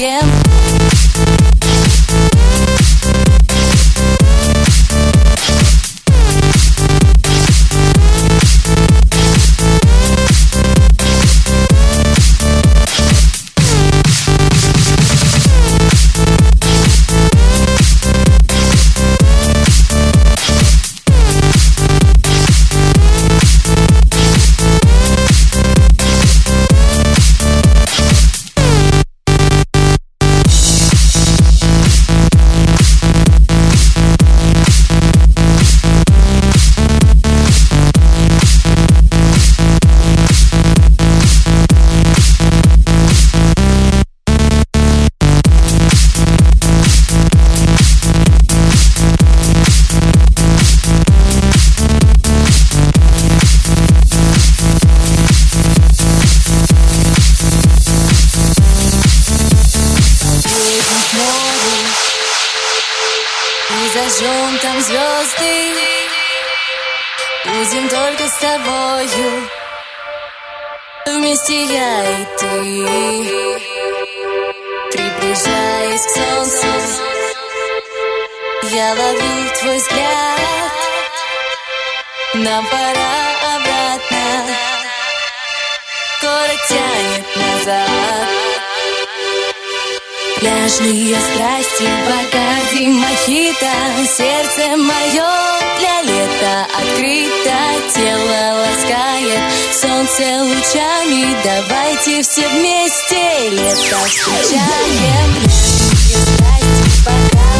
встречаем. И зажжем там звезды, будем только с тобою, вместе я и ты. Приближаясь к солнцу, я ловлю твой взгляд. Нам пора обратно, город тянет назад. Пляжные страсти, Бакарди, мохито, сердце мое для лета открыто, тело ласкает солнце лучами. Давайте все вместе лето встречаем. Пляжные страсти, Бакарди.